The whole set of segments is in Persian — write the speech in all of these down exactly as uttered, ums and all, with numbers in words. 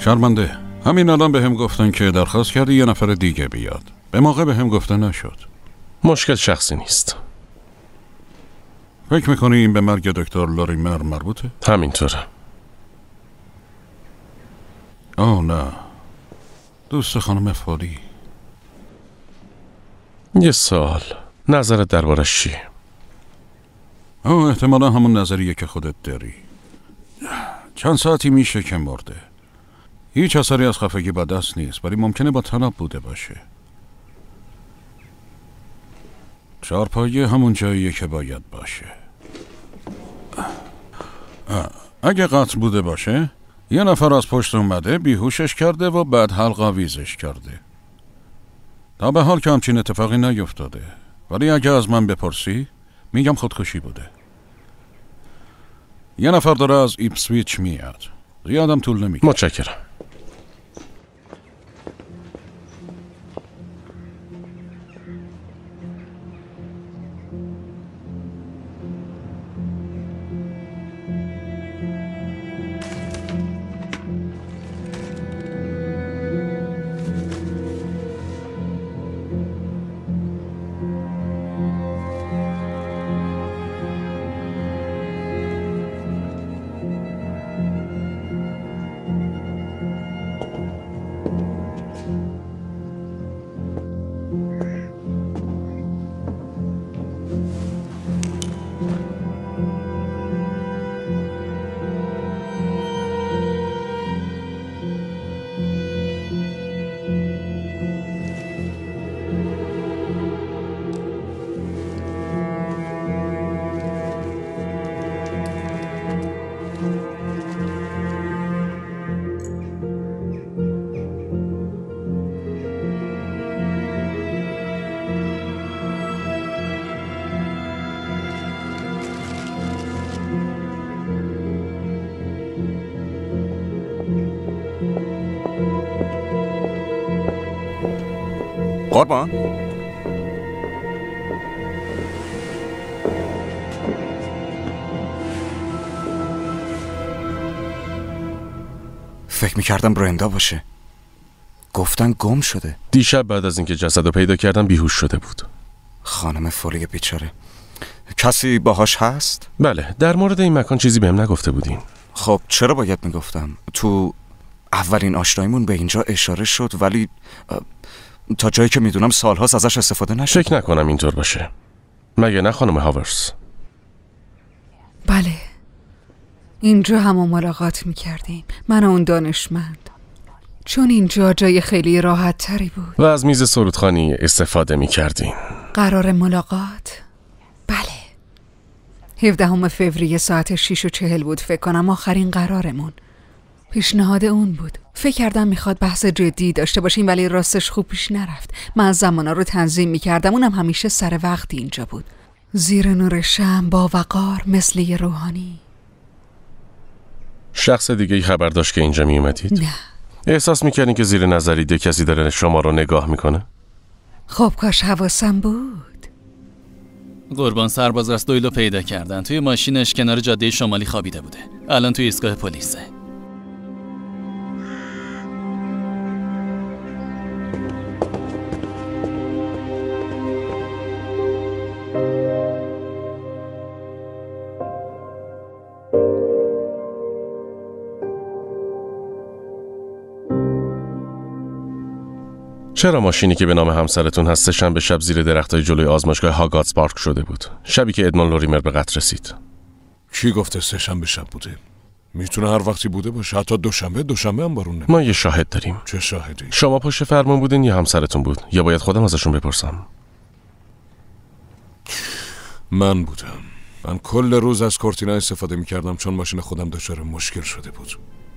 شرمنده. همین الان به هم گفتن که درخواست کردی یه نفر دیگه بیاد. به موقع به هم گفته نشد. مشکل شخصی نیست. فکر میکنی این به مرگ دکتر لوریمر مربوطه؟ همینطوره. آه نه، دوست خانم فولی. یه سوال، نظرت دربارش چیه؟ آه احتمالا همون نظریه که خودت داری. چند ساعتی میشه که مرده. هیچ اثری از خفگی با دست نیست، ولی ممکنه با طناب بوده باشه. چهارپایه همون جاییه که باید باشه. اگه قتل بوده باشه، یه نفر از پشت اومده بیهوشش کرده و بعد حلق آویزش کرده. تا به حال که همچین اتفاقی نیفتاده، ولی اگه از من بپرسی میگم خودکشی بوده. یه نفر داره از ایپسویچ میاد. زیادم طول نمیگه. متشکرم. قربان فکر میکردم برندا باشه. گفتن گم شده. دیشب بعد از اینکه جسدو پیدا کردم بیهوش شده بود. خانم فولی بیچاره. کسی باهاش هست؟ بله، در مورد این مکان چیزی بهم نگفته بودین. خب چرا باید میگفتم؟ تو اولین آشناییمون به اینجا اشاره شد، ولی تا جایی که میدونم سالهاست ازش استفاده نشد. فکر نکنم اینطور باشه. مگه نه خانم هاورس؟ بله، اینجا هم ملاقات میکردیم، من و اون دانشمند، چون اینجا جای خیلی راحت تری بود و از میز سرودخانی استفاده میکردیم. قرار ملاقات؟ بله، هفدهم فوریه ساعت شیش و چهل بود فکر کنم، آخرین قرارمون. پیشنهاد اون بود. فکر کردم میخواد بحث جدی داشته باشیم، ولی راستش خوب پیش نرفت. من زمانا رو تنظیم میکردم، اونم همیشه سر وقت اینجا بود، زیر نور شمع با وقار مثل یه روحانی. شخص دیگه ای خبر داشت که اینجا میومدید؟ نه. احساس میکردین که زیر نظریده کسی داره شما رو نگاه میکنه؟ خب کاش حواسم بود. قربان سرباز راست دویلو پیدا کردن، توی ماشینش کنار جاده شمالی خوابیده بوده. الان توی ایستگاه پلیسه. چرا ماشینی که به نام همسرتون هست سه شنبه شب زیر درختای جلوی آزمایشگاه هاگاتس پارک شده بود؟ شبی که ادموند لوریمر به قتل رسید. کی گفته سه شنبه شب بوده؟ میتونه هر وقتی بوده باشه، حتی دوشنبه دوشنبه هم بارون نمیاد. ما یه شاهد داریم. چه شاهدی؟ شما پشت فرمان بودین یا همسرتون بود؟ یا باید خودم ازشون بپرسم؟ من بودم. من کل روز از کورتینا استفاده میکردم چون ماشین خودم دچار مشکل شده بود.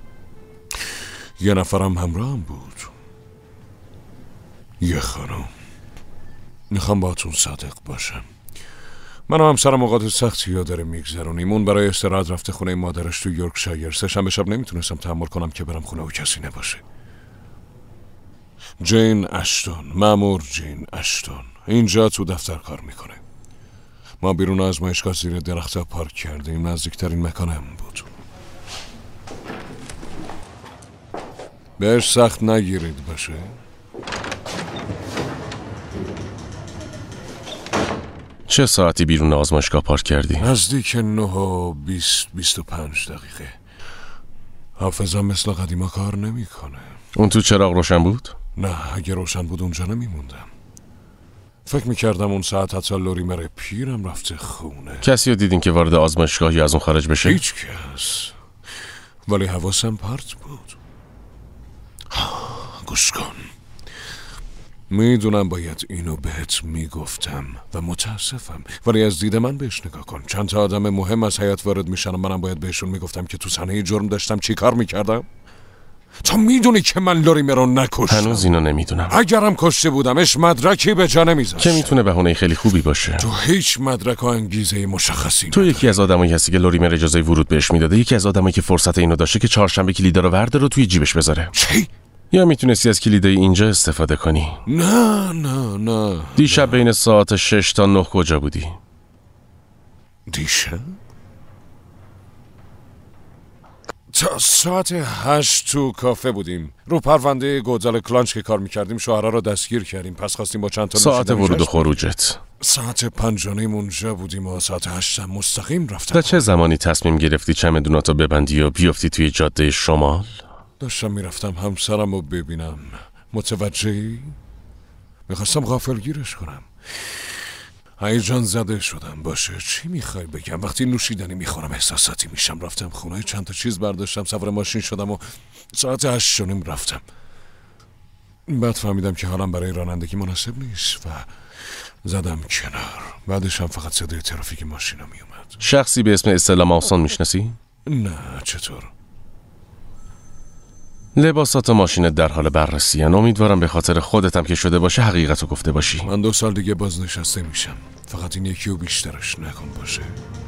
یه نفرم همراهم بود، یه خانم. میخوام باهاتون صادق باشم. من و همسرم اوقات سختی ها داره میگذرونیم. اون برای استراحت رفته خونه مادرش تو یورکشایر. سه شنبه شب نمیتونستم تحمل کنم که برم خونه و کسی نباشه. جین اشتون، مأمور جین اشتون اینجا تو دفتر کار میکنه. ما بیرون آزمایشگاه زیر درخت‌ها پارک کردیم، نزدیکترین مکان همون بود. بهش سخت نگیرید باشه. چه ساعتی بیرون آزمایشگاه پارک کردی؟ نزدیک نه و بیست بیست و پنج دقیقه. حافظم مثل قدیما کار نمیکنه. اون تو چراغ روشن بود؟ نه، اگه روشن بود اونجا نمیموندم. فکر میکردم اون ساعت حتی لوریمر پیرم رفته خونه. کسی رو دیدین که وارد آزمایشگاه یا از اون خارج بشه؟ هیچ کس. ولی حواسم پرت بود. گوش کن. میدونم باید اینو بهت میگفتم و متاسفم، ولی از دید من بهش نگاه کن. چند تا آدم مهم از حیات وارد میشن و منم باید بهشون میگفتم که تو صحنه جرم داشتم چی کار میکردم. تو میدونی که من لوریمر رو نکشتم. هنوز اینو نمیدونم. اگرم کشته بودمش مدرکی به جا نمیذاشت. که میتونه بهونه خیلی خوبی باشه. تو هیچ مدرک و انگیزه مشخصی تو نداری. یکی از آدمایی هستی که لوریمر اجازه ورود بهش میداده، یکی از آدمایی که فرصت اینو داشته که چهارشنبه کلیدا رو ورده رو توی جیبش بذاره. چی؟ یا میتونستی از کلیدای اینجا استفاده کنی. نه نه نه. دیشب بین ساعت شش تا نه کجا بودی؟ دیشب؟ تا ساعت هشت تو کافه بودیم. رو پرونده گودال کلانچ که کار میکردیم شوهرها رو دستگیر کردیم. پس خواستیم با چند تا ساعت ورود و خروجت؟ ساعت پنج و نیم اونجا بودیم و ساعت هشت هم مستقیم رفتم. تا چه زمانی تصمیم گرفتی چمدوناتو ببندی و بیفتی توی جاده شمال؟ داشتم میرفتم همسرم رو ببینم. متوجهی؟ میخواستم غافلگیرش کنم. هیجان زده شدم. باشه چی میخوای بگم؟ وقتی نوشیدنی میخورم احساساتی میشم. رفتم خونه، چند تا چیز برداشتم، سوار ماشین شدم و ساعت هشت و نیم رفتم. بعد فهمیدم که حالم برای رانندگی مناسب نیست و زدم کنار. بعدش هم فقط صدای ترافیک ماشینا میومد. شخصی به اسم استلا آسان میشناسی؟ نه. چطور؟ لباسات و ماشینت در حال بررسی ان. امیدوارم به خاطر خودتم که شده باشه حقیقتو گفته باشی. من دو سال دیگه بازنشسته میشم. فقط این یکی و بیشترش نکن باشه.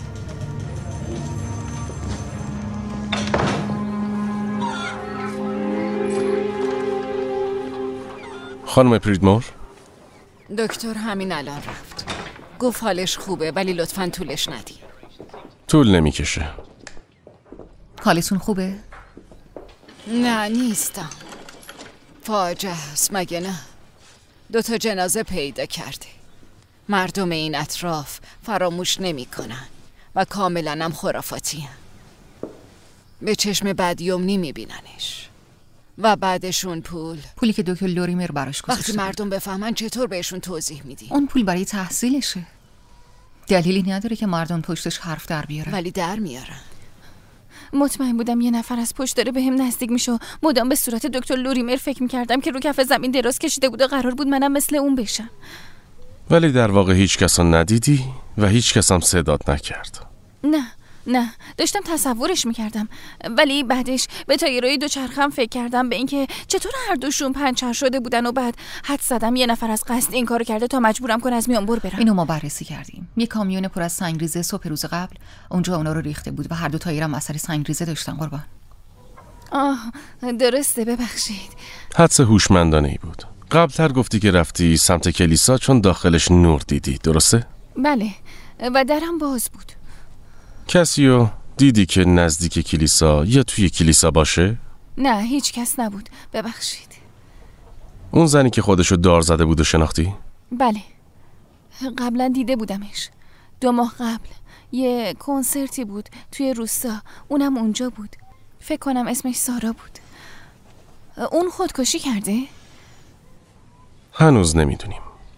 خانم پریدمور؟ دکتر همین الان رفت. گفت حالش خوبه ولی لطفاً طولش ندی. طول نمیکشه. حالتون خوبه؟ نه نیستم. فاجعه است مگه نه؟ دوتا جنازه پیدا کرده. مردم این اطراف فراموش نمی کنن و کاملا هم خرافاتی هن. به چشم بدیوم نمی بیننش و بعدشون پول پولی که دکتر لوریمر براش گذاشته. وقتی مردم بفهمن چطور بهشون توضیح میدی؟ اون پول برای تحصیلشه. دلیلی نداره که مردم پشتش حرف در بیارن. ولی در میارن. مطمئن بودم یه نفر از پشت داره به هم نزدیک میشه و مدام به صورت دکتر لوریمر فکر میکردم که رو کف زمین دراز کشیده بود و قرار بود منم مثل اون بشم. ولی در واقع هیچ کس رو ندیدی و هیچ کس هم صدات نکرد. نه نه داشتم تصورش میکردم، ولی بعدش به تایرای دوچرخم فکر کردم، به اینکه چطور هر دوشون پنچر شده بودن و بعد حد زدم یه نفر از قصد این کارو کرده تا مجبورم کنه از میانبر برم. اینو ما بررسی کردیم. یه کامیون پر از سنگریزه صبح روز قبل اونجا اونا رو ریخته بود و هر دو تایرم اثر سنگریزه داشتن. قربان. آه درسته، ببخشید. حدس هوشمندانه ای بود. قبلتر گفتی که رفتی سمت کلیسا چون داخلش نور دیدی، درسته؟ بله و درم باز بود. کسیو دیدی که نزدیک کلیسا یا توی کلیسا باشه؟ نه هیچ کس نبود، ببخشید. اون زنی که خودشو دار زده بود و شناختی؟ بله قبلا دیده بودمش. دو ماه قبل یه کنسرتی بود توی روستا، اونم اونجا بود. فکر کنم اسمش سارا بود. اون خودکشی کرده؟ هنوز نمیدونیم.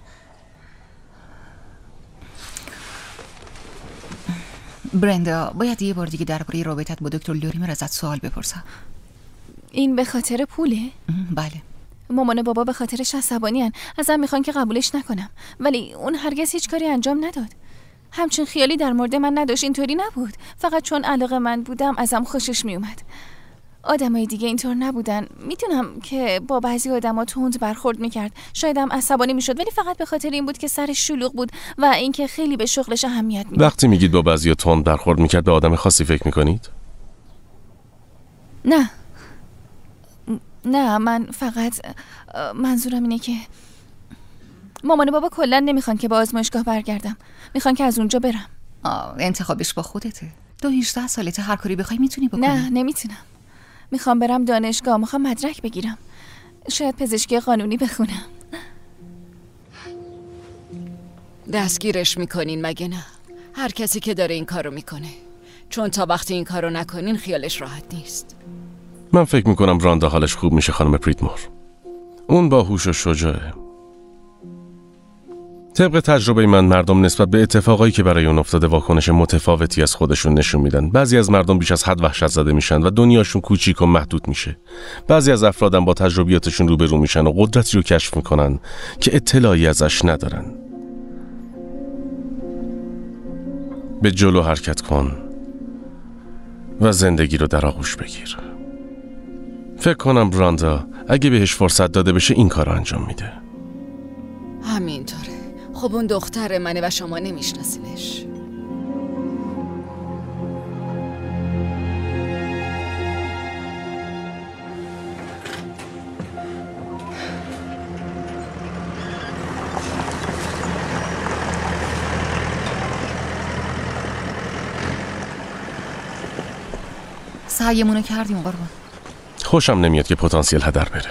برندا، باید یه بار دیگه درباره رابطت با دکتر لوریمر ازت سوال بپرسم. این به خاطر پوله؟ بله. مامان و بابا به خاطرش عصبانی ان. ازم میخوان که قبولش نکنم، ولی اون هرگز هیچ کاری انجام نداد. همچین خیالی در مورد من نداشت. اینطوری نبود. فقط چون علاقه من بودم ازم خوشش میومد. آدمای دیگه اینطور نبودن. میدونم که با بعضی آدما تند برخورد میکرد، شاید هم عصبانی میشد، ولی فقط به خاطر این بود که سرش شلوغ بود و اینکه خیلی به شغلش اهمیت میداد. وقتی میگید با بعضیا تند برخورد میکرد، به آدم خاصی فکر میکنید؟ نه نه من فقط منظورم اینه که مامان و بابا کلا نمیخوان که با آزمایشگاه برگردم. میخوان که از اونجا برم. آه، انتخابش با خودته. تو هجده سالته، هر کاری بخوای میتونی بکنی. نه نمیتونم. میخوام برم دانشگاه، میخوام مدرک بگیرم. شاید پزشکی قانونی بخونم. دستگیرش میکنین مگه نه؟ هر کسی که داره این کارو میکنه، چون تا وقتی این کارو نکنین خیالش راحت نیست. من فکر میکنم راندا حالش خوب میشه خانم پریدمور. اون باهوش و شجاعه. طبق تجربه من مردم نسبت به اتفاقایی که برای اون افتاده واکنش متفاوتی از خودشون نشون میدن. بعضی از مردم بیش از حد وحشت زده میشن و دنیاشون کوچیک و محدود میشه. بعضی از افرادم با تجربیاتشون روبرو میشن و قدرتی رو کشف میکنن که اطلاعی ازش ندارن. به جلو حرکت کن و زندگی رو در آغوش بگیر. فکر کنم راندا اگه بهش فرصت داده بشه این کار رو انجام میده. همینطوره. خب اون دختر منه و شما نمیشناسینش. سعیمونو کردیم قربان. خوشم نمیاد که پتانسیل هدر بره.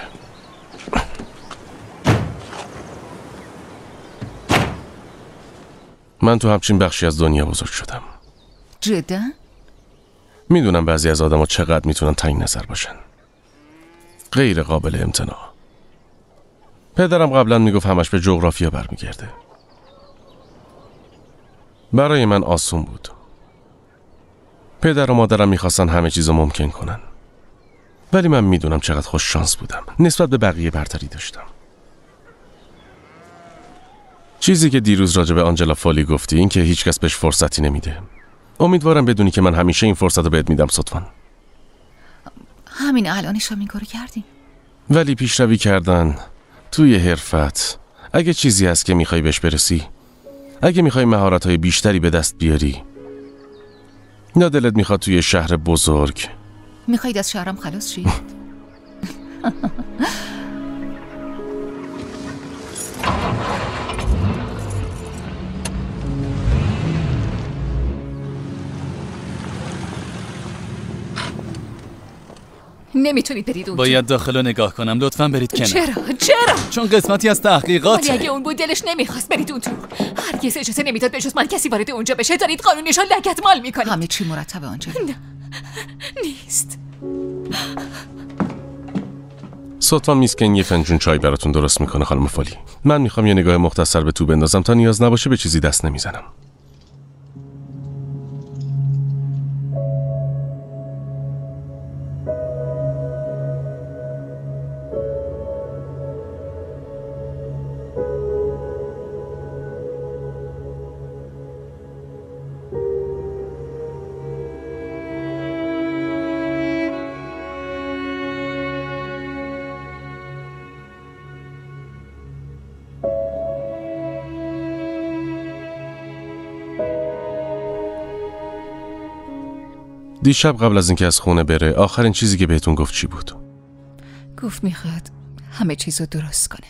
من تو همچین بخشی از دنیا بزرگ شدم. جدا؟ میدونم بعضی از آدم‌ها چقدر میتونن تنگ نظر باشن. غیر قابل امتناع. پدرم قبلا میگفت همش به جغرافیا برمیگرده. برای من آسون بود. پدر و مادرم میخواستن همه چیزو ممکن کنن. ولی من میدونم چقدر خوش شانس بودم. نسبت به بقیه برتری داشتم. چیزی که دیروز راجع به آنجلا فالی گفتی این که هیچکس بهش فرصتی نمیده. امیدوارم بدونی که من همیشه این فرصت رو بهت میدم صدفان. همین الانش هم این کارو کردیم. ولی پیشروی کردن توی حرفت اگه چیزی هست که میخوای بهش برسی، اگه میخوای مهارت‌های بیشتری به دست بیاری، یا دلت میخواد توی شهر بزرگ، میخواید از شهرم خلاص شید؟ نمیتونید برید اونجا. باید داخل رو نگاه کنم. لطفاً برید کنار. چرا؟ چرا؟ چون قسمتی از تحقیقاته. ولی اگه اون بود دلش نمیخواست برید اون تو. هرگز اجازه نمیداد به جز من کسی وارد اونجا بشه. دارید قانونیشو لگدمال میکنید. همه چی مرتبه آنجا. نه نیست. صدفان میسکن یه فنجون چای براتون درست میکنه خانم فالی. من میخوام یه نگاه مختصر به تو بندازم تا نیاز نباشه به چیزی دست نمیزنم. دیشب قبل از اینکه از خونه بره آخرین چیزی که بهتون گفت چی بود؟ گفت میخواد همه چیزو درست کنه.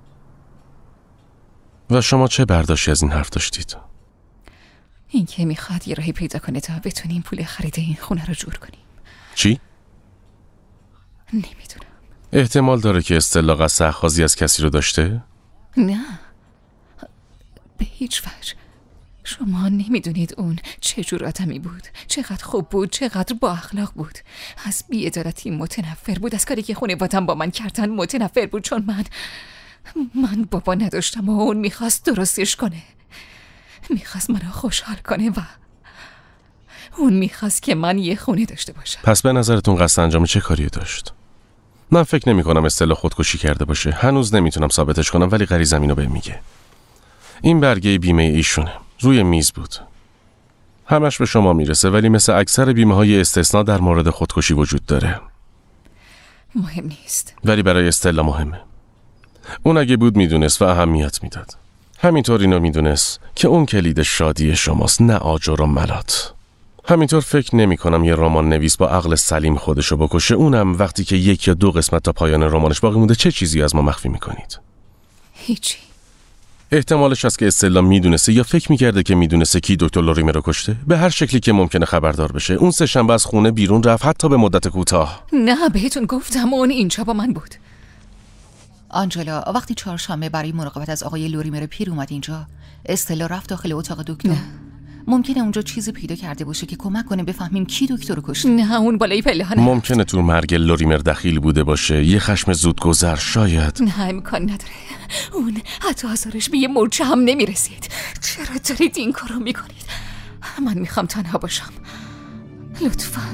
و شما چه برداشتی از این حرف داشتید؟ این که میخواد یه راهی پیدا کنه تا بتونیم پول خرید این خونه رو جور کنیم. چی؟ نمیدونم. احتمال داره که اصطلاح از سرخوازی از کسی رو داشته؟ نه به هیچ وجه. شما نمیدونید اون چه جور آدمی بود، چقدر خوب بود، چقدر با اخلاق بود. از بی‌عدالتی متنفر بود، از کاری که خانواده‌ام با من کردن متنفر بود، چون من من بابا نداشتم و اون میخواست درستش کنه. میخواست منو خوشحال کنه و اون میخواست که من یه خونه داشته باشم. پس به نظرتون قصد انجام چه کاری داشت؟ من فکر نمی کنم اصطلاح خودکشی کرده باشه. هنوز نمیتونم ثابتش کنم ولی غریزم اینو بهم میگه. این برگه بیمه ایشونه. روی میز بود. همش به شما میرسه ولی مثل اکثر بیمه های استثناء در مورد خودکشی وجود داره. مهم نیست. ولی برای استلا مهمه. اون اگه بود میدونست و اهمیت میداد. همینطور اینو میدونست که اون کلید شادی شماست، نه آجر و ملات. همینطور فکر نمی کنم یه رمان نویس با عقل سلیم خودشو بکشه، اونم وقتی که یک یا دو قسمت تا پایان رمانش باقی مونده. چه چیزی از ما مخفی میکنید؟ هیچی. احتمالش هست که استلا میدونسته یا فکر میکرده که میدونسته کی دکتر لوریمر رو کشته. به هر شکلی که ممکنه خبردار بشه. اون سه شنبه از خونه بیرون رفت، حتی به مدت کوتاه. نه بهتون گفتم اون اینجا با من بود. آنجلا وقتی چهارشنبه برای مراقبت از آقای لوریمر پیر اومد اینجا، استلا رفت داخل اتاق دکتر. نه. ممکنه اونجا چیزی پیدا کرده باشه که کمک کنه بفهمیم کی دکتر رو کشته. نه اون بالای پلهانه. ممکنه تو مرگ لوریمر دخیل بوده باشه، یه خشم زودگذر شاید. نه امکان نداره. اون حتی آزارش به یه مرچه هم نمیرسید. چرا دارید این کارو میکنید؟ من میخوام تنها باشم، لطفاً.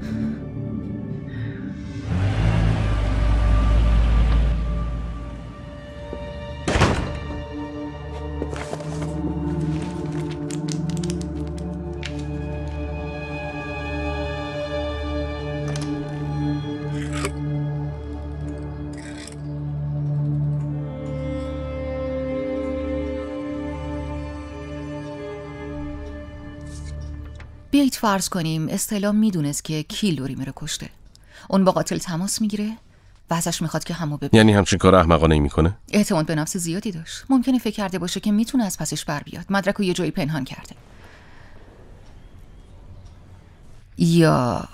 بیایید فرض کنیم استلا میدونست که کی لوریمر رو کشته. اون با قاتل تماس میگیره و ازش میخواد که همو ببینه. یعنی همچین کار احمقانه ای میکنه؟ اعتماد به نفس زیادی داشت. ممکنه فکر کرده باشه که میتونه از پسش بر بیاد. مدرک رو یه جایی پنهان کرده. یا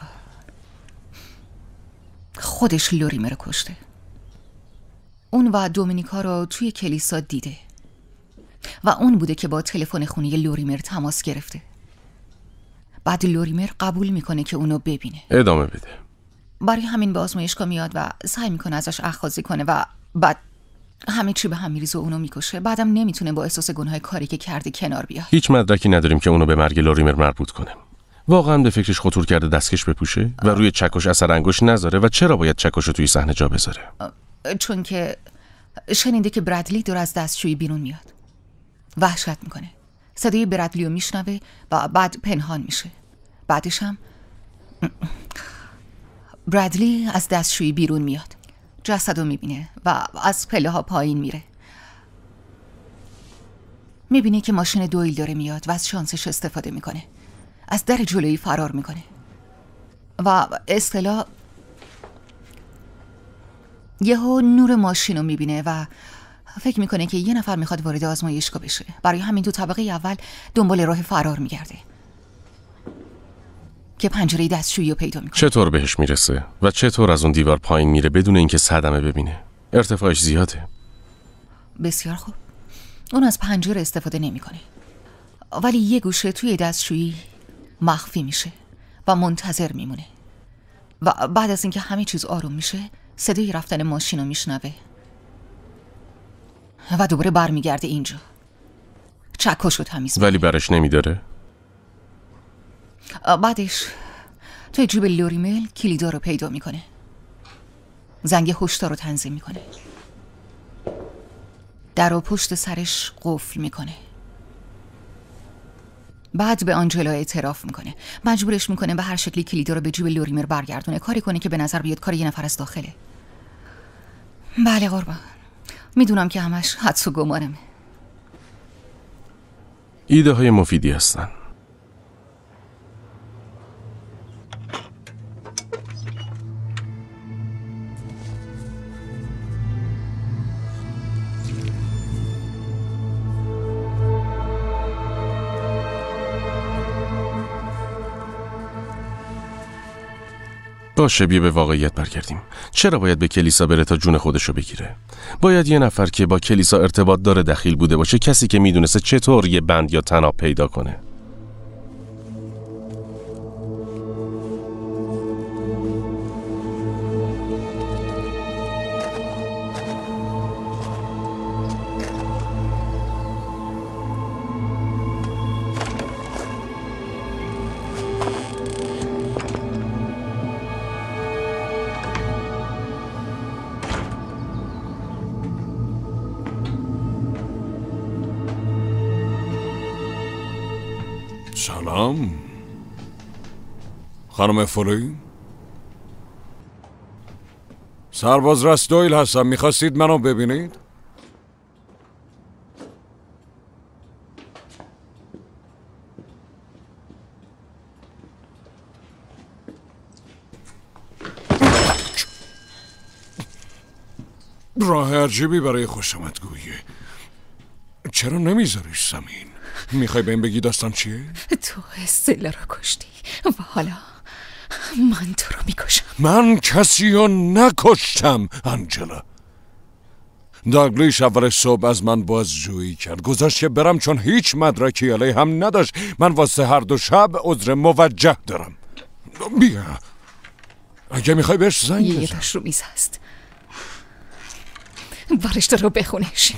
خودش لوریمر رو کشته. اون و دومینیکا رو توی کلیسا دیده و اون بوده که با تلفن خونه لوریمر تماس گرفته. بعد لوریمر قبول میکنه که اونو ببینه. ادامه بده. برای همین به آزمایشگاه میاد و سعی میکنه ازش اخاذی کنه و بعد همه چی به هم میریزه و اونو میکشه. بعدم نمیتونه با احساس گناه کاری که کرده کنار بیاد. هیچ مدرکی نداریم که اونو به مرگ لوریمر مربوط کنه. واقعا به فکرش خطور کرده دستکش بپوشه و روی چکش اثر انگشت نذاره؟ و چرا باید چکش رو توی صحنه جا بذاره؟ چون که شنیده که برادلی داره از دستشویی بیرون میاد. وحشت میکنه. صدای برادلی رو میشنوه و بعد پنهان میشه. بعدش هم برادلی از دستشویی بیرون میاد، جسد رو میبینه و از پله ها پایین میره. میبینه که ماشین دویل داره میاد و از شانسش استفاده میکنه. از در جلویی فرار میکنه و استلا یهو نور ماشین رو میبینه و فکر میکنه که یه نفر میخواد وارد آزمایشگاه بشه. برای همین تو طبقه اول دنبال راه فرار میگرده که پنجره دستشویی رو پیدا میکنه. چطور بهش میرسه و چطور از اون دیوار پایین میره بدون اینکه صدمه ببینه؟ ارتفاعش زیاده. بسیار خوب. اون از پنجره استفاده نمیکنه، ولی یه گوشه توی دستشویی مخفی میشه و منتظر میمونه و بعد از اینکه همه چیز آروم میشه صدای رفتن ماشین رو میشنوه و دوباره برمیگرده اینجا. چکشو تمیز ولی برش نمیداره؟ بعدش توی جیب لوریمر کلیدا رو پیدا میکنه. زنگ هشدار رو تنظیم میکنه. در رو پشت سرش قفل میکنه. بعد به آنجلا اعتراف میکنه. مجبورش میکنه به هر شکلی کلیدا رو به جیب لوریمر برگردونه. کاری کنه که به نظر بیاد کار یه نفر از داخله. بله قربان، میدونم که همش حدس و گمانمه. ایده های مفیدی هستن. باشه، بیا به واقعیت برگردیم. چرا باید به کلیسا بره تا جون خودشو بگیره؟ باید یه نفر که با کلیسا ارتباط داره دخیل بوده باشه، کسی که میدونسته چطور یه بند یا طناب پیدا کنه. سلام خانم فولی. سرباز رست دویل هستم. میخواستید منو ببینید؟ راه عجیبی برای خوشامدگویی. چرا نمیذاریش زمین؟ میخوای بهم بگی داستان چیه؟ تو استلا رو کشتی و حالا من تو رو میکشم. من کسی رو نکشتم انجلا. داگلیش اول صبح از من بازجویی کرد، گذاشت که برم چون هیچ مدرکی علیه هم نداشت. من واسه هر دو شب عذر موجه دارم. بیا اگه میخوای بهش زنگ بزن. یه داشت رو میز هست، برشته رو بخونش.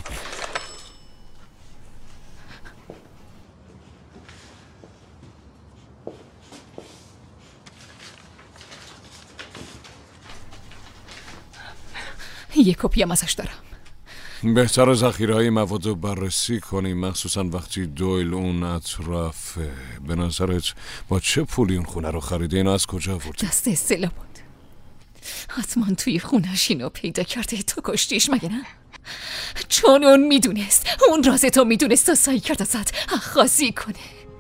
یه کپی هم ازش دارم. بهتر ذخیره‌های مواد رو بررسی کنیم، مخصوصا وقتی دویل اون اطرافه. به نظرت با چه پولی اون خونه رو خریده؟ اینو از کجا آوردی؟ دست استلا بود. حتما توی خونش اینو پیدا کرده. تو کشتیش مگه نه؟ چون اون میدونست، اون راز تو میدونست تا سعی کرد ازت خاصی کنه.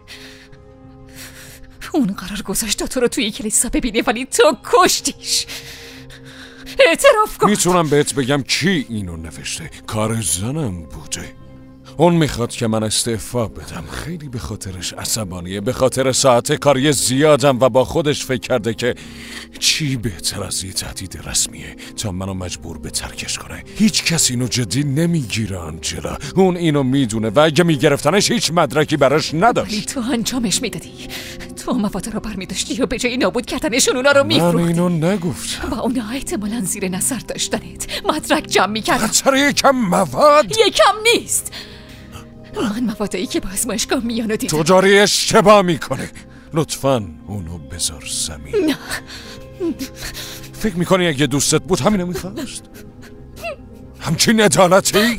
اون قرار گذاشت تو رو توی کلیسا ببینه ولی تو کشتیش. اعتراف کن. میتونم بهت بگم کی اینو نوشته. کار زنم بوده. اون میخواد که من استعفا بدم. خیلی به خاطرش عصبانیه، به خاطر ساعت کاری زیادم و با خودش فکر کرده که چی بهتر از یه تهدید رسمیه تا منو مجبور به ترکش کنه. هیچ کس اینو جدی نمیگیره آنجلا. اون اینو میدونه و اگه میگرفتنش هیچ مدرکی براش نداشت. ولی تو انجامش میدادی. تو مواد رو برمیداشتی و به جای نابود کردنشون اونا رو میفروختی. من اینو نگفتم. و اونا احتمالاً زیر نظر داشتنت مدرک جمع میکردن. خطر یکم مواد یکم نیست. من موادایی که با آزمایشگاه میانو دیدم. تو داری اشتباه میکنه. لطفاً اونو بذار زمین. نه. فکر میکنی اگه دوستت بود همینو میخواست؟ همچین عدالتی؟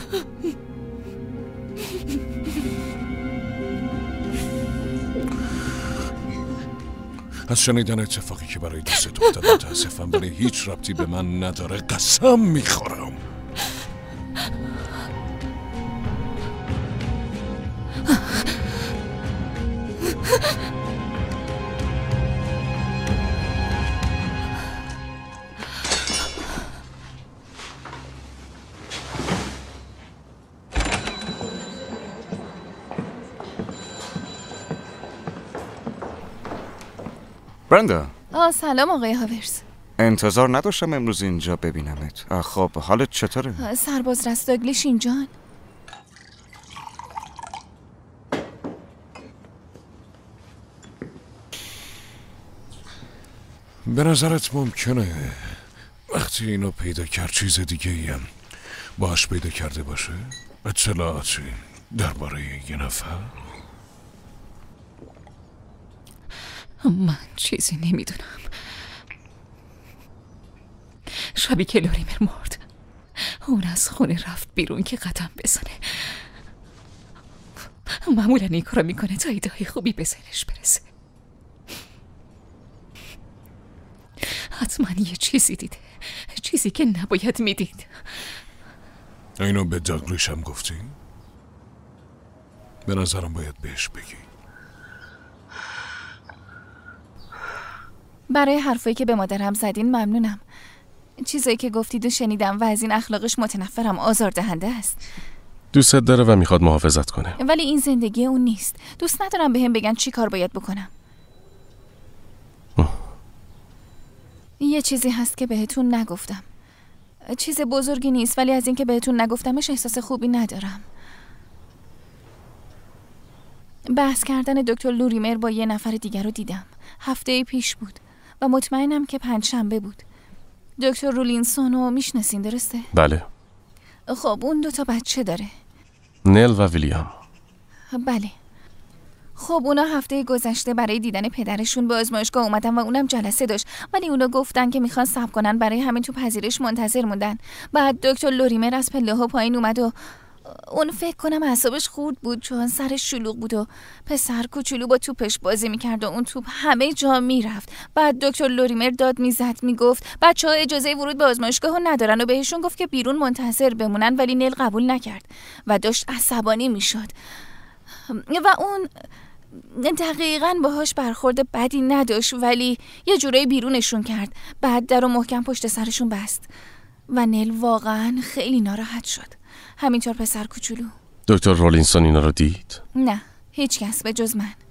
از شنیدن اتفاقی که برای دوستت افتاد متاسفم، ولی هیچ ربطی به من نداره. قسم میخورم. برندا. آه سلام آقای هاورز. انتظار نداشتم امروز اینجا ببینمت. خب حالت چطوره؟ سرباز رستاگلیش اینجان. به نظرت ممکنه وقتی اینو پیدا کرد چیز دیگه ایم باش پیدا کرده باشه؟ اطلاعاتی درباره یه نفر؟ من چیزی نمیدونم. شبی که لوریمر مرد اون از خونه رفت بیرون که قدم بزنه. معمولا این کارو میکنه تا ایده های خوبی به ذهنش برسه. حتما یه چیزی دیده، چیزی که نباید میدید. اینو به داگلیش هم گفتی؟ به نظرم باید بهش بگی. برای حرفایی که به مادرم زدین ممنونم. چیزایی که گفتید و شنیدم و از این اخلاقش متنفرم. آزاردهنده است. دوستت داره و میخواد محافظت کنه. ولی این زندگی اون نیست. دوست ندارم بهم بگن چی کار باید بکنم. یه چیزی هست که بهتون نگفتم. چیز بزرگی نیست ولی از این که بهتون نگفتمش احساس خوبی ندارم. بحث کردن دکتر لوریمر با یه نفر دیگر رو دیدم. هفته پیش بود و مطمئنم که پنج شنبه بود. دکتر رولینسون رو میشناسین درسته؟ بله. خب اون دو تا بچه داره. نل و ویلیام. بله. خب اونا هفته گذشته برای دیدن پدرشون به آزمایشگاه اومدن و اونم جلسه داشت، ولی اونا گفتن که میخوان صبر کنن، برای همین تو پذیرش منتظر موندن. بعد دکتر لوریمر از پله‌ها پایین اومد و اون فکر کنم اعصابش خورد بود چون سرش شلوغ بود و پسر کوچولو با توپش بازی میکرد و اون توپ همه جا میرفت. بعد دکتر لوریمر داد میزد میگفت بچه‌ها اجازه ورود به آزمایشگاه ندارن و بهشون گفت که بیرون منتظر بمونن، ولی نل قبول نکرد و داشت عصبانی میشد و اون دقیقاً باهاش برخورد بدی نداشت ولی یه جورایی بیرونشون کرد. بعد در رو محکم پشت سرشون بست و نل واقعاً خیلی ناراحت شد. همینطور پسر کوچولو. دکتر رولینسون اینا رو دید؟ نه، هیچ کس به جز من.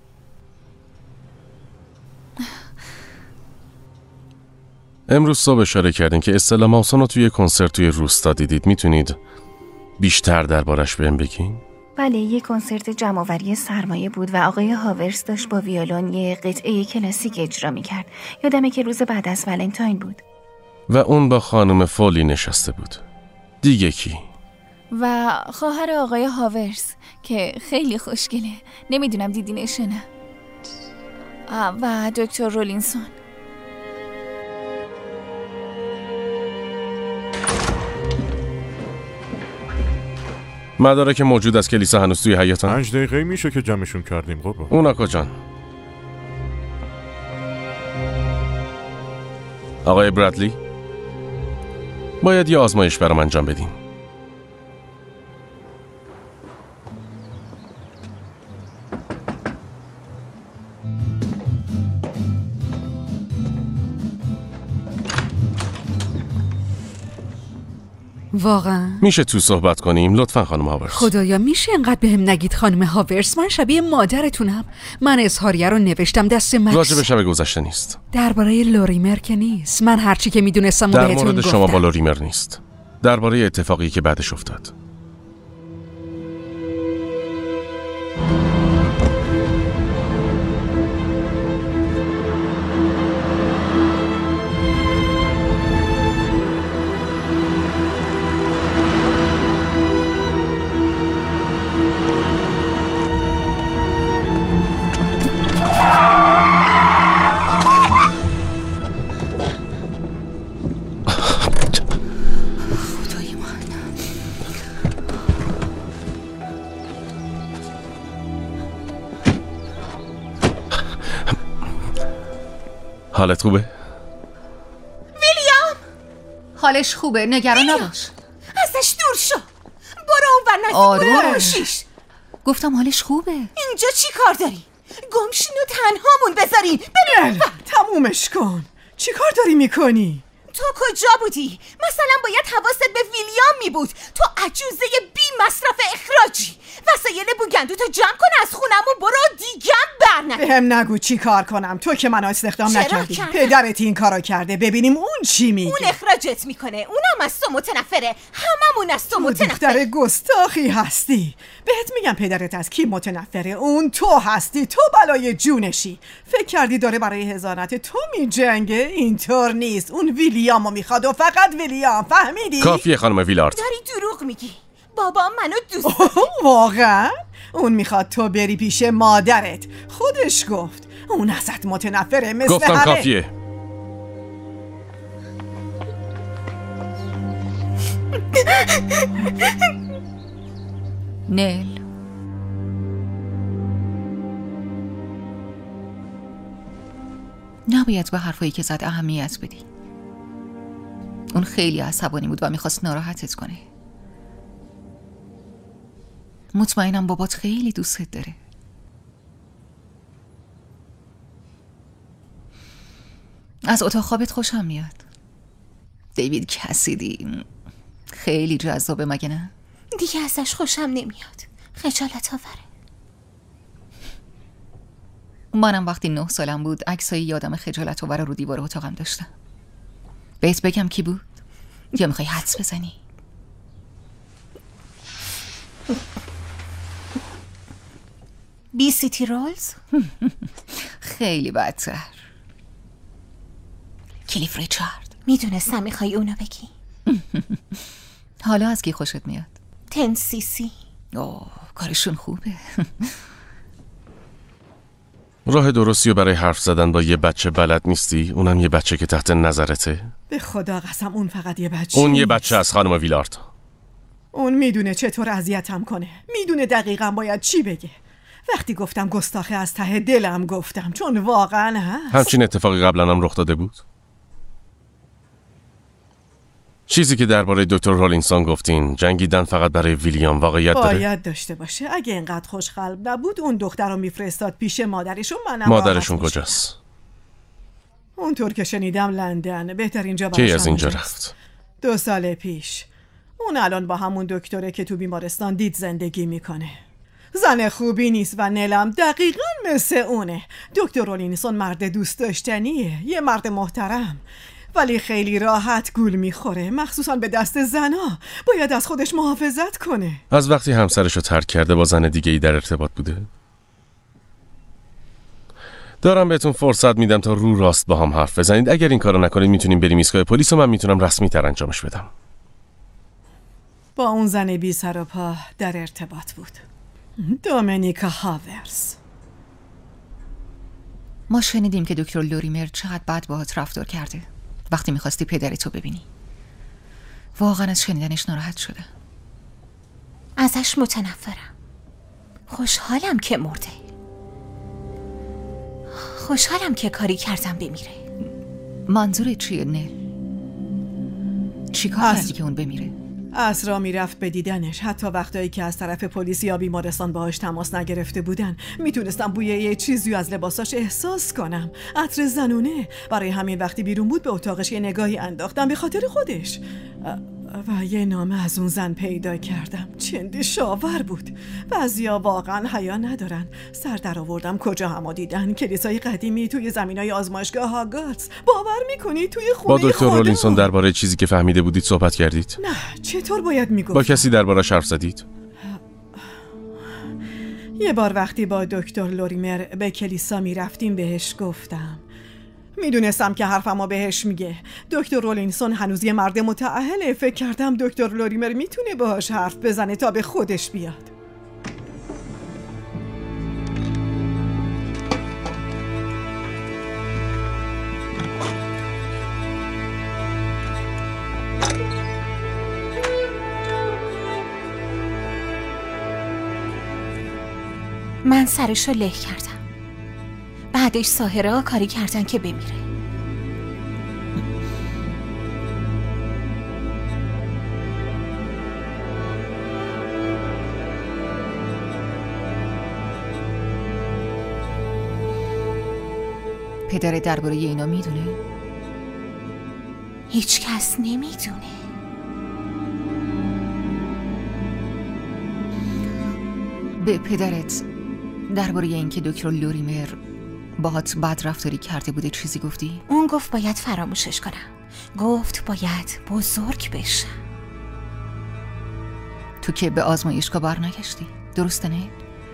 امروز صبح اشاره کردین که استلا ماوسون رو توی کنسرت توی روستا دیدید. میتونید بیشتر دربارش بهم بگین؟ بله، یه کنسرت جمع‌آوری سرمایه بود و آقای هاورس داشت با ویولون یه قطعه کلاسیک اجرا می‌کرد. یادمه که روز بعد از ولنتاین بود. و اون با خانم فولی نشسته بود. دیگه کی؟ و خواهر آقای هاورس که خیلی خوشگله. نمیدونم دیدینش نه. و دکتر رولینسون. مدارک موجود از کلیسا هنوز توی حیاطن؟ پنج دقیقه میشه که جمعشون کردیم. قربان اونا کجان؟ آقای برادلی، باید یه آزمایش برام انجام بدین. واقعا؟ میشه تو صحبت کنیم لطفا خانم هاورس؟ خدایا میشه انقدر بهم نگید خانم هاورس؟ من شبیه مادرتونم. من اظهاریه رو نوشتم دست مکس. راجع به شب گذشته نیست. درباره لوریمر که نیست. من هرچی که میدونستم و در بهتون مورد گفتم. شما با لوریمر نیست. درباره اتفاقی که بعدش افتاد. حالت خوبه؟ ویلیام حالش خوبه، نگران نباش. ازش دور شو. برو اون ور آروم نزدیک. گفتم حالش خوبه. اینجا چی کار داری؟ گمشین و تنهامون بذارین. بریم. تمومش کن. چی کار داری میکنی؟ تو کجا بودی؟ مثلا باید حواست به ویلیام می بود. تو عجوزه بی مصرف اخراجی. وسایل بوگندو تو جمع کن، از خونمون برو، دیگم برنگرد. بهم نگو چی کار کنم. تو که منو استخدام نکردی. پدرت این کارو کرده. ببینیم اون چی میگه. اون اخراجت میکنه. اونم از تو متنفره. هممون از تو متنفره. دختر گستاخی هستی. بهت میگم پدرت از کی متنفره؟ اون تو هستی. تو بلای جونشی. فکر کردی داره برای حضانت تو میجنگه؟ اینطور نیست. اون ویلیامو میخواد و فقط ویلیام. فهمیدی؟ کافیه خانم ویلارد. داری دروغ میگی. بابا منو دوست داره. واقعا؟ اون میخواد تو بری پیش مادرت. خودش گفت. اون ازت متنفره مثل گفتم همه. کافیه. نیل نباید به حرفایی که زد اهمیت بدی. اون خیلی عصبانی بود و میخواست ناراحتت کنه. مطمئنم بابات خیلی دوستت داره. از اتاق خوابت خوشم میاد. دیوید کسیدی خیلی جذابه مگه نه؟ دیگه ازش خوشم نمیاد. خجالت آوره. منم وقتی نه سالم بود عکسای یادم خجالت آور رو دیوار اتاقم داشتم. بهت بگم کی بود؟ یا میخوای حدس بزنی؟ بی سیتی رولز؟ خیلی بدتر. کلیف ریچارد. میدونستم میخوای اونو بگی. حالا از کی خوشت میاد؟ تن سی سی. اوه کارشون خوبه. راه درستی و برای حرف زدن با یه بچه بلد نیستی؟ اونم یه بچه که تحت نظرته؟ به خدا قسم اون فقط یه بچه. اون یه بچه از خانم ویلارد. اون میدونه چطور اذیتم کنه. میدونه دقیقاً باید چی بگه. وقتی گفتم گستاخه از ته دلم گفتم، چون واقعا هست. همچین اتفاقی قبلا هم رخ داده بود؟ چیزی که درباره دکتر رولینسون گفتین، جنگیدن فقط برای ویلیام، واقعیت داره؟ باید داشته باشه. اگه اینقدر خوشقلب نبود اون دختر رو میفرستاد پیش مادرشون. منم مادرشون کجاست؟ اونطور که شنیدم لندن. بهتر اینجا کی از اینجا رفت؟ دو سال پیش. اون الان با همون دکتره که تو بیمارستان دید زندگی میکنه. زن خوبی نیست و نلم دقیقا مثل اونه. دکتر رولینسون مرد دوست داشتنیه، یه مرد محترم، ولی خیلی راحت گول میخوره، مخصوصا به دست زنا. باید از خودش محافظت کنه. از وقتی همسرشو ترک کرده با زن دیگه ای در ارتباط بوده؟ دارم بهتون فرصت میدم تا رو راست با هم حرف بزنید. اگر این کارو نکنید میتونیم بریم ایستگاه پلیس و من میتونم رسمی تر انجامش بدم. با اون زن بی سر و پا در ارتباط بود. دومینیکا هاورز. ما شنیدیم که دکتر لوریمر چقدر بد باهات رفتار کرده وقتی میخواستی پدرتو ببینی. واقعا از شنیدنش ناراحت شده. ازش متنفرم. خوشحالم که مرده. خوشحالم که کاری کردم بمیره. منظورت چیه نل؟ چی کار کردی که اون بمیره؟ اسرا میرفت به دیدنش، حتی وقتایی که از طرف پلیس یا بیمارستان باهاش تماس نگرفته بودن. میتونستم بوی یه چیزی از لباساش احساس کنم، عطر زنونه. برای همین وقتی بیرون بود به اتاقش یه نگاهی انداختم به خاطر خودش و یه نامه از اون زن پیدا کردم. چندی شاور بود. بعضیا واقعا حیا ندارن. سر در آوردم کجا همو دیدن. کلیسای قدیمی توی زمینای آزمایشگاه هاگارتس. باور میکنی توی خونه با دکتر رولینسون درباره چیزی که فهمیده بودید صحبت کردید؟ نه، چطور باید میگفتم؟ با کسی درباره‌اش حرف زدید؟ یه بار وقتی با دکتر لوریمر به کلیسا میرفتیم بهش گفتم. میدونستم که حرفمو بهش میگه. دکتر رولینسون هنوز یه مرد متأهله. فکر کردم دکتر لوریمر میتونه باهاش حرف بزنه تا به خودش بیاد. من سرشو له کردم. بعدش ساحره ها کاری کردن که بمیره. پدر درباره اینا میدونه؟ هیچ کس نمیدونه. به پدرت درباره اینکه دکتر لوریمر باهات بد رفتاری کرده بوده چیزی گفتی؟ اون گفت باید فراموشش کنم. گفت باید بزرگ بشم. تو که به آزمایشگاه برنگشتی، درسته نه؟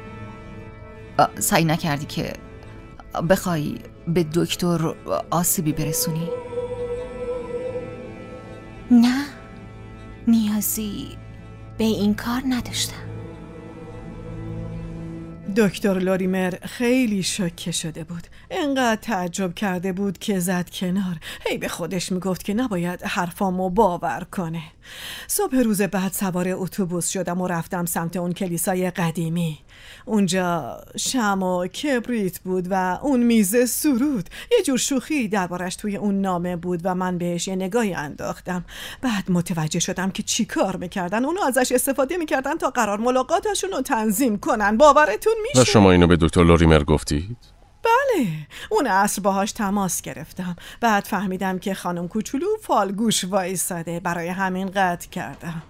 سعی نکردی که بخوای به دکتر آسیبی برسونی؟ نه، نیازی به این کار نداشتم. دکتر لوریمر خیلی شوکه شده بود. انقدر تعجب کرده بود که زد کنار. هی به خودش میگفت که نباید حرفامو باور کنه. صبح روز بعد سوار اتوبوس شدم و رفتم سمت اون کلیسای قدیمی. اونجا شمع و کبریت بود و اون میز سرود. یه جور شوخی دربارش توی اون نامه بود و من بهش یه نگاهی انداختم. بعد متوجه شدم که چی کار میکردن. اونو ازش استفاده میکردن تا قرار ملاقاتشون رو تنظیم کنن. باورتون میشه؟ و شما اینو به دکتر لوریمر گفتید؟ بله، اون عصر باهاش تماس گرفتم. بعد فهمیدم که خانم کوچولو فالگوش وایساده. برای همین قطع کردم.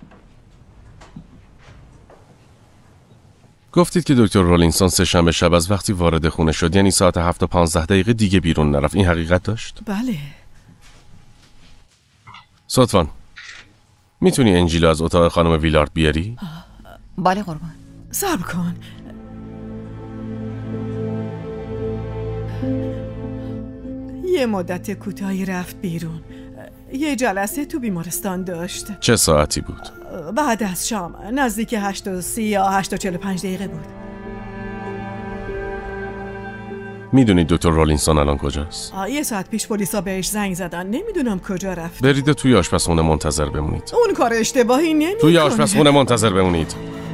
گفتید که دکتر رولینسون سه شنبه شب از وقتی وارد خونه شد، یعنی ساعت هفت و پانزده دقیقه دیگه بیرون نرفت. این حقیقت داشت؟ بله. صدفان، میتونی انجیلو از اتاق خانم ویلارد بیاری؟ بله قربان. صبر کن. یه مدت کوتاهی رفت بیرون. یه جلسه تو بیمارستان داشت. چه ساعتی بود؟ بعد از شام، نزدیک هشت و سی یا هشت و چهل و پنج دقیقه بود. میدونید دکتر رولینسون الان کجاست؟ یه ساعت پیش پلیسا بهش زنگ زدن. نمیدونم کجا رفت. برید توی آشپزخونه منتظر بمونید. اون کار اشتباهی نمی‌کنه. توی آشپزخونه منتظر بمونید.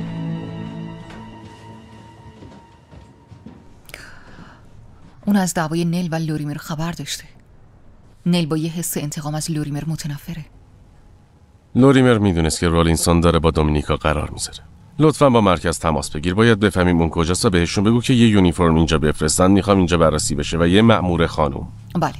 اون از دعوای نل و لوریمر خبر داشته. نل با یه حس انتقام از لوریمر متنفره. لوریمر میدونست که رولینسون داره با دومینیکا قرار میذاره. لطفاً با مرکز تماس بگیر. باید بفهمیم اون کجاست و بهشون بگو که یه یونیفرم اینجا بفرستن. میخوام اینجا بررسی بشه و یه مأمور خانم. بله.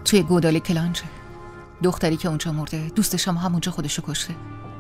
توی گودال کلانچه. دختری که اونجا مرده دوستش هم همونجا خودشو کشته.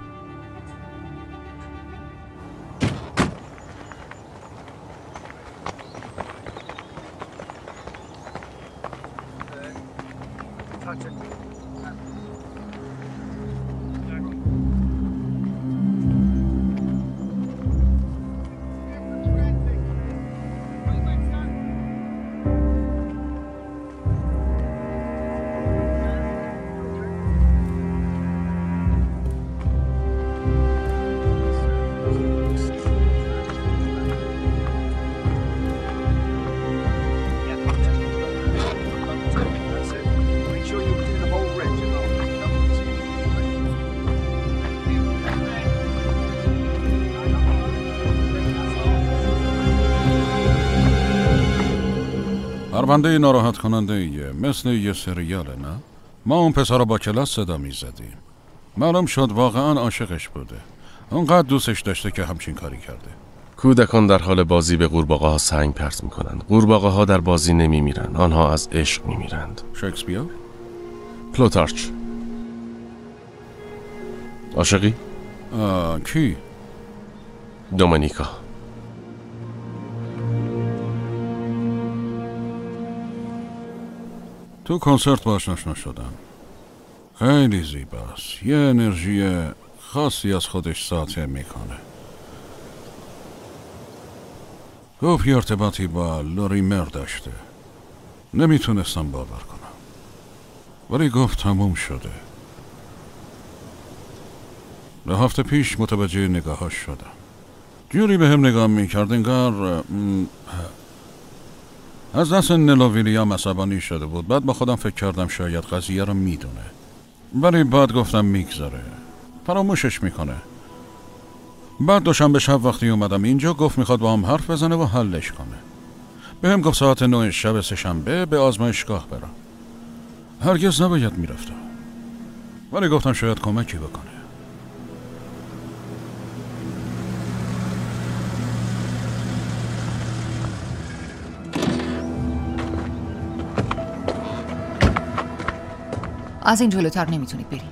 پرونده ناراحت کننده ایه، مثل یه سریاله نه؟ ما اون پسر رو با کلاس صدا می زدیم. معلوم شد واقعا عاشقش بوده. اونقدر دوستش داشته که همچین کاری کرده. کودکان در حال بازی به قورباغه ها سنگ پرت میکنند. قورباغه ها در بازی نمی میرند، آنها از عشق می میرند. شکسپیر؟ پلوتارچ. عاشقی؟ آه، کی؟ دومینیکا. تو کنسرت باش آشنا شدم. خیلی زیباست. یه انرژی خاصی از خودش ساطع میکنه. گفت یه ارتباطی با لوریمر داشته. نمیتونستم باور کنم. ولی گفت تموم شده. به هفته پیش متوجه نگاهاش شدم. جوری به هم نگاه میکرد انگار از دست نلا ویلیام عصبانی شده بود. بعد با خودم فکر کردم شاید قضیه رو میدونه، ولی بعد گفتم میگذره، فراموشش میکنه. بعد دوشنبه شب وقتی اومدم اینجا گفت میخواد با هم حرف بزنه و حلش کنه. به هم گفت ساعت نه شب سه‌شنبه به آزمایشگاه برم. هرگز نباید میرفتم، ولی گفتم شاید کمکی بکنه. از این جلوتر نمیتونید برید.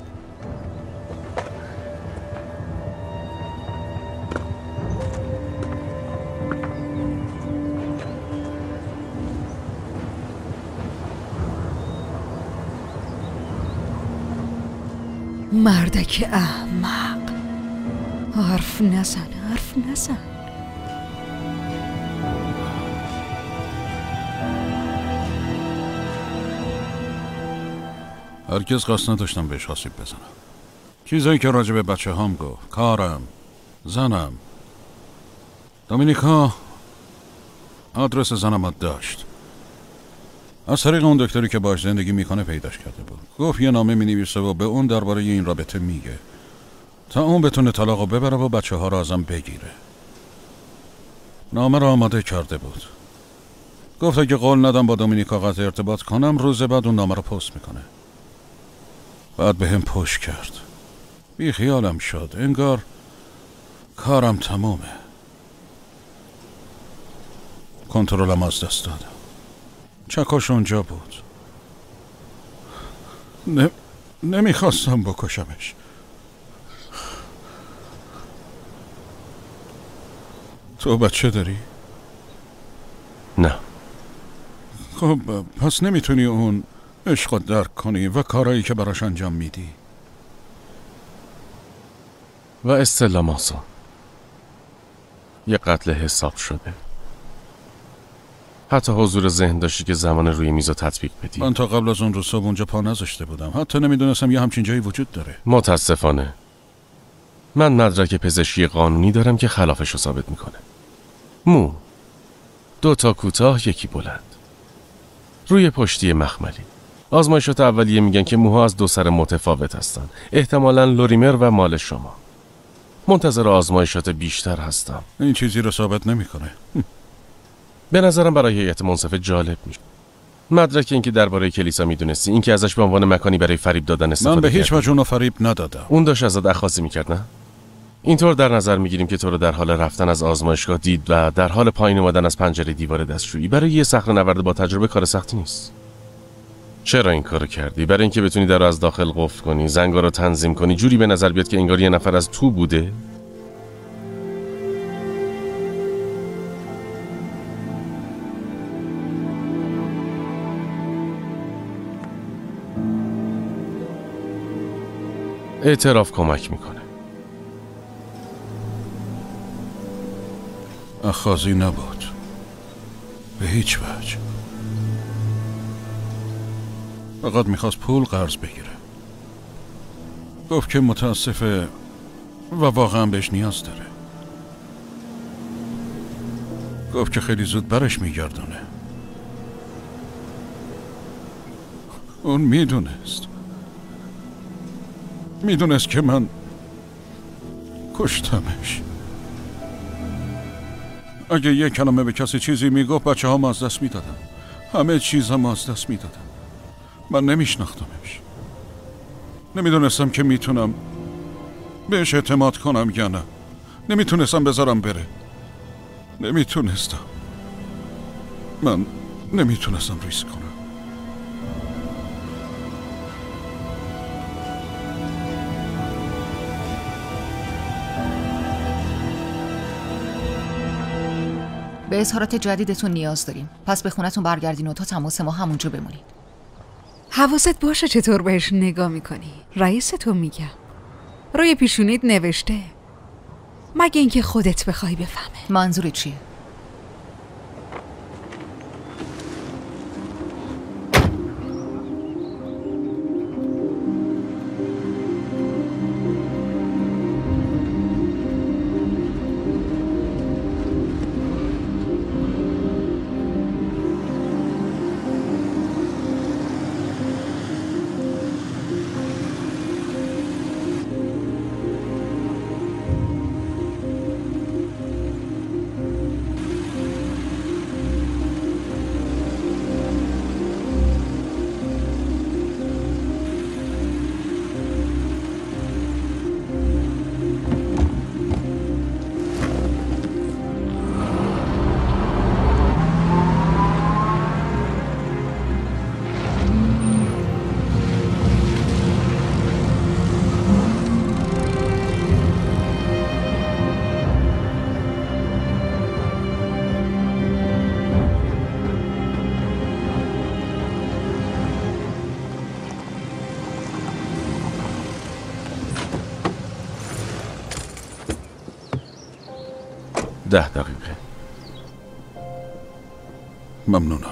مردک احمق، حرف نزن، حرف نزن. هرگز قصد نداشتم بهش آسیب بزنم. چیزایی که راجع به بچه هام گفت، کارم، زنم. دومینیکا آدرس زنم رو داشت. از طریق اون دکتری که باش زندگی میکنه پیداش کرده بود. گفت یه نامه مینویسه و به اون درباره این رابطه میگه تا اون بتونه طلاقو ببره و بچه ها رو ازم بگیره. نامه رو آماده کرده بود. گفت اگه قول ندم با دومینیکا قطع ارتباط کنم، روز بعد اون نامه رو پست میکنه. بعد به هم پشت کرد. بی خیالم شد، انگار کارم تمومه. کنترلم از دست دادم. چکاش اونجا بود. ن... نمیخواستم بکشمش. تو بچه داری؟ نه. خب پس نمیتونی اون عشق رو درک کنی و کارایی که براش انجام میدی. و استلا ماسون یه قتل حساب شده. حتی حضور ذهن داشتی که زمان روی میز رو تطبیق بدی. من تا قبل از اون روز صبح اونجا پا نذاشته بودم. حتی نمیدونستم یه همچین جایی وجود داره. متاسفانه من مدرک پزشکی قانونی دارم که خلافش رو ثابت میکنه. مو دو تا کوتاه یکی بلند روی پشتی مخملی. آزمایشات اولیه میگن که موها از دو سر متفاوت هستن. احتمالاً لوریمر و مال شما. منتظر آزمایشات بیشتر هستم. این چیزی رو ثابت نمیکنه. به نظرم برای هیئت منصفه جالب میشه. مدرک این که درباره کلیسا میدونستی، این که ازش به عنوان مکانی برای فریب دادن استفاده من به هیچ کردی. وجه اونو فریب ندادم. اون داشت ازت اخاذی میکرد نه؟ اینطور در نظر میگیریم که تو رو در حال رفتن از آزمایشگاه دید و در حال پایین اومدن از پنجره دیوار دستشویی. برای یه صخره نورد با تجربه کار سختی نیست. چرا این کارو کردی؟ برای اینکه بتونی در رو از داخل قفل کنی، زنگا رو تنظیم کنی، جوری به نظر بیاد که انگار یه نفر از تو بوده؟ اعتراف کمک میکنه. اخاذی نبود به هیچ وجه. فقط میخواست پول قرض بگیره. گفت که متاسفه و واقعا بهش نیاز داره. گفت که خیلی زود برش میگردونه. اون میدونست میدونست که من کشتمش. اگه یک کلمه به کسی چیزی میگفت بچه ها از دست میدادن. همه چیز هم از دست میدادن. من نمیشناختمش. نمیدونستم که میتونم بهش اعتماد کنم یا نه. نمیتونستم بذارم بره. نمیتونستم. من نمیتونستم ریسک کنم. به اظهارات جدیدتون نیاز داریم. پس به خونتون برگردین و تا تماس ما همونجا بمونید. حواست باشه چطور بهش نگاه میکنی. رئیس تو میگم. روی پیشونیت نوشته. مگه اینکه خودت بخوای بفهمه. منظورت چیه؟ ده دقیقه. ممنونم.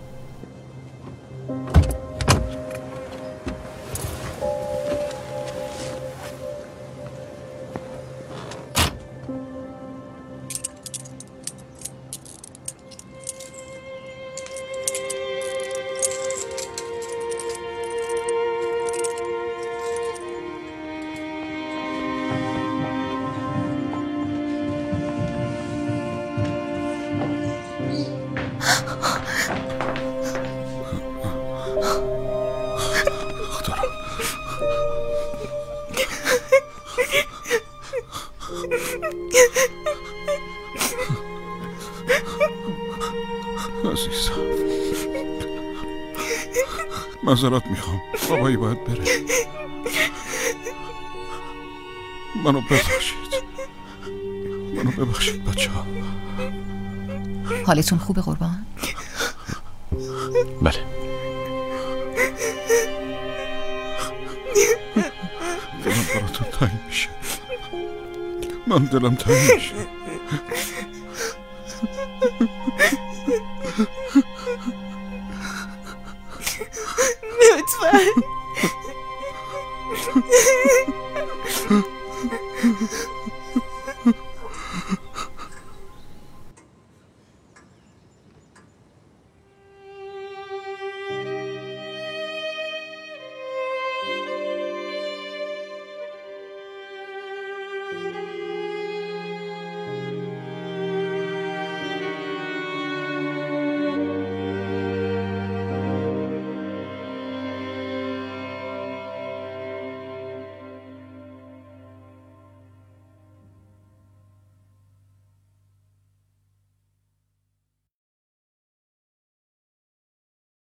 عزیزم معذرت میخوام. بابایی باید بره. منو ببخشید. منو ببخشید بچه ها. حالتون خوبه قربان؟ بله. دلم براتون تنگ میشه. من دلم تنگ میشه.